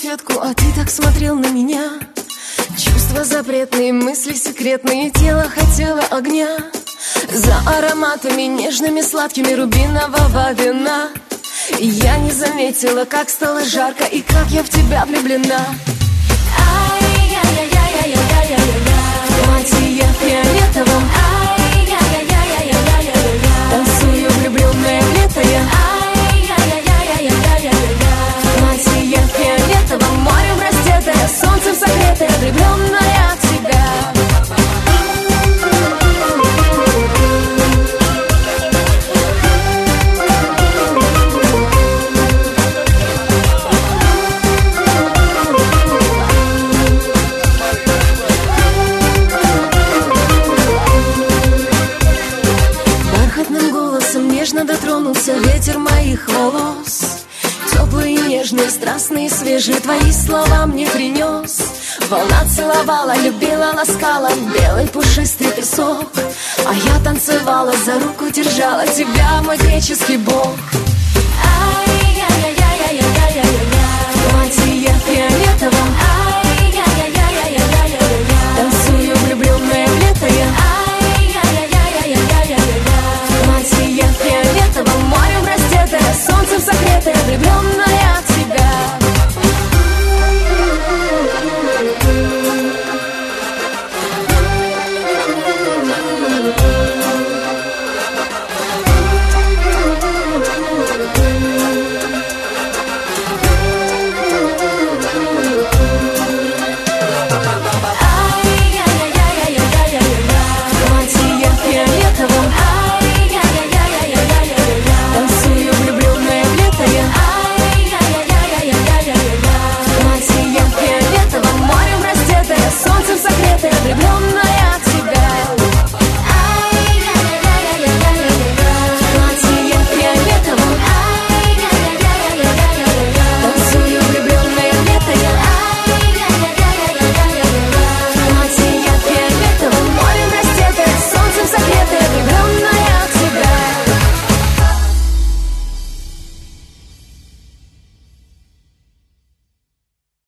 розетку, а ты так смотрел на меня. Чувства запретные, мысли секретные, тело хотело огня. За ароматами нежными, сладкими рубинового вина. И я не заметила, как стало жарко и как я в тебя влюблена. В платье фиолетовом, танцую влюбленная в лето я. В платье фиолетовом, морем раздетая, солнцем согретая, влюбленная в тебя. Нежно дотронулся ветер моих волос. Теплые, нежные, страстные, свежие твои слова мне принес. Волна целовала, любила, ласкала белый пушистый песок. А я танцевала, за руку держала тебя, мой греческий бог. В платье фиолетовом, танцую влюбленная в лето я. Фиолетовым морем раздетая, солнцем согретая, влюбленная в тебя. Платье фиолетовым, танцую влюбленная в лето я. Платье фиолетовым, морем раздетая, солнцем согретая, влюбленная.